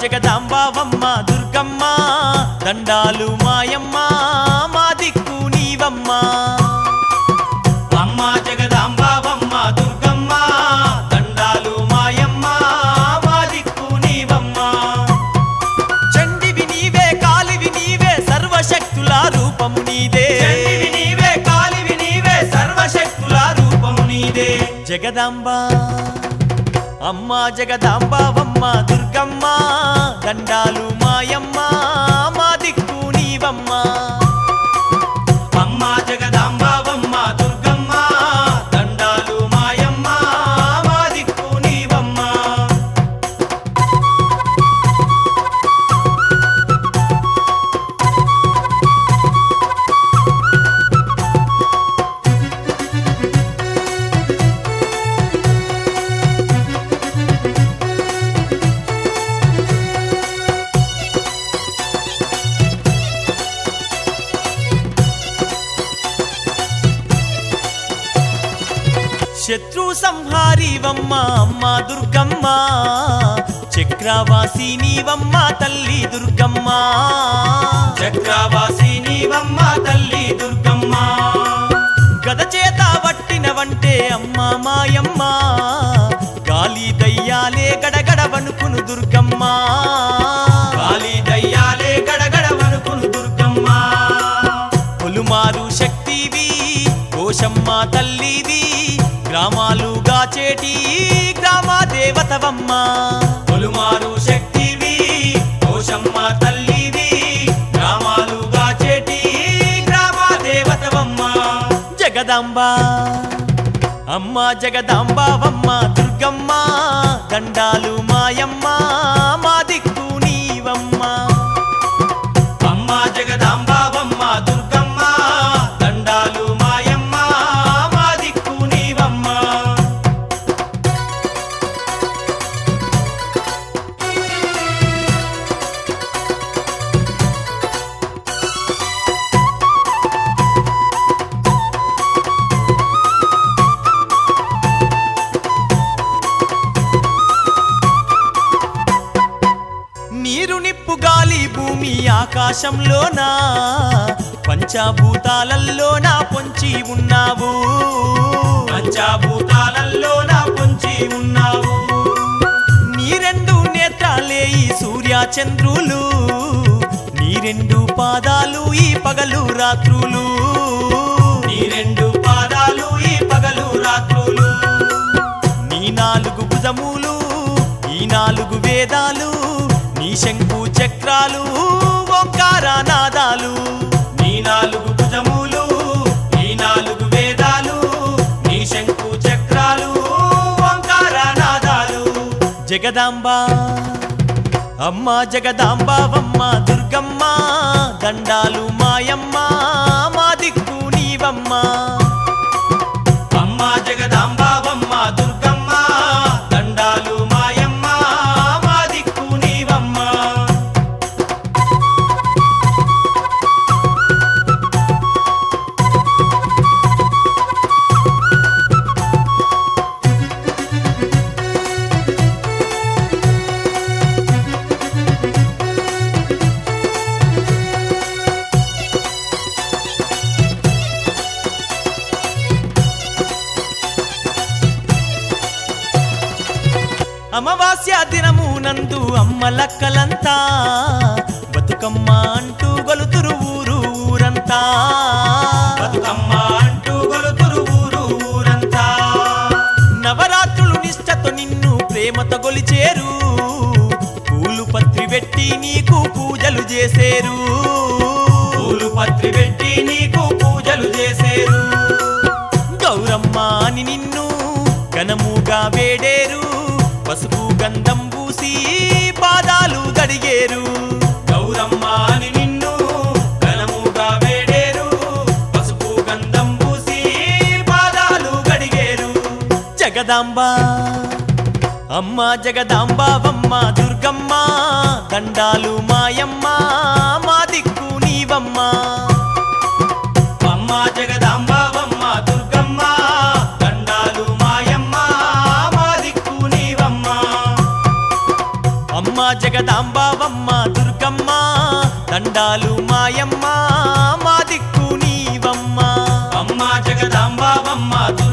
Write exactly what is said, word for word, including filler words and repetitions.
జగదాంబావమ్మ దుర్గమ్మ దండాలు మాయమ్మ మా దిక్కు నీవమ్మ అమ్మ జగదాంబావమ్మ దుర్గమ్మ దండాలు మాయమ్మ మా దిక్కు నీవమ్మ చండివి నీవే కాలివి నీవే సర్వశక్తుల రూపము నీదే చండివి నీవే కాలివి నీవే సర్వశక్తుల రూపము నీదే జగదాంబ అమ్మ జగదాంబావమ్మ దుర్గమ్మ దండాలు మాయమ్మ మా దిక్కు నీవమ్మ అమ్మ జగదాంబావమ్మ దుర్గమ్మ దండాలు మాయమ్మ మా దిక్కు నీవమ్మ శత్రు సంహారీవమ్మ అమ్మ దుర్గమ్మ చక్రవాసి నీవమ్మ తల్లి దుర్గమ్మ చక్రవాసి నీవమ్మ తల్లి దుర్గమ్మ గద చేత వట్టినవంటే అమ్మ మాయమ్మ గాలి దయ్యాలే గడగడ వణుకును దుర్గమ్మ గాలి దయ్యాలే గడగడ వణుకును దుర్గమ్మ పొలుమారు శక్తివి కోశమ్మ తల్లివి గ్రామాలు గాచేటి గ్రామ దేవతవమ్మ పొలుమారు శక్తివి కోశమ్మ తల్లివి గ్రామాలు గాచేటి గ్రామ దేవతవమ్మ జగదాంబ అమ్మ జగదాంబావమ్మ దుర్గమ్మ దండాలు మాయమ్మ మా దిక్కు నీవమ్మ అమ్మ జగదాంబావమ్మ దుర్గమ్మ దండాలు మాయమ్మ మా దిక్కు నీవమ్మ నీరు నిప్పు గాలి భూమి ఆకాశంలోనా పంచభూతాలల్లోనా పొంచి ఉన్నావు పంచభూతాలలో నా పొంచి ఉన్నావు నీ రెండు నేత్రాలే ఈ సూర్య చంద్రులు నీ రెండు పాదాలు ఈ పగలు రాత్రులు నీ రెండు పాదాలు ఈ పగలు రాత్రులు నీ నాలుగు భుజములు ఈ నాలుగు వేదాలు నీ శంకు చక్రాలు ఓంకార నాదాలు నీ నాలుగు భుజములు ఈ నాలుగు వేదాలు నీ శంకు చక్రాలు ఓంకార నాదాలు జగదాంబ అమ్మ జగదాంబావమ్మ దుర్గమ్మ దండాలు మాయమ్మ మా దిక్కు నీవమ్మ అమ్మ జగదాంబావమ్మ దుర్గమ్మ దండాలు మాయమ్మ మా దిక్కు నీవమ్మ అమావాస్య దినము నందు అమ్మ లక్కలంతా బతుకమ్మ అంటూ గొలుతురు ఊరు ఊరంతా బతుకమ్మ అంటూ గొలుతురు ఊరు ఊరంతా నవరాత్రులు నిష్టతో నిన్ను ప్రేమతో గొలిచేరు పూలు పత్రి పెట్టి నీకు పూజలు చేసేరు పూలు పత్రి పెట్టి నీకు పూజలు చేసేరు గౌరమ్మ అని నిన్ను ఘనముగా వేడేరు పసుపు గంధం పూసి పాదాలు గడిగేరు గౌరమ్మ అని నిన్ను ఘనముగా వేడేరు పసుపు గంధం పూసి పాదాలు గడిగేరు జగదాంబ అమ్మ జగదాంబావమ్మ దుర్గమ్మ దండాలు మాయమ్మ మా దిక్కు నీవమ్మ అమ్మ జగదాంబావమ్మ దుర్గమ్మ దండాలు మాయమ్మ మా దిక్కు నీవమ్మ అమ్మ జగ జగదాంబావమ్మ దుర్గమ్మ దండాలు మాయమ్మ మా దిక్కు నీవమ్మ అమ్మ జగదాంబావమ్మ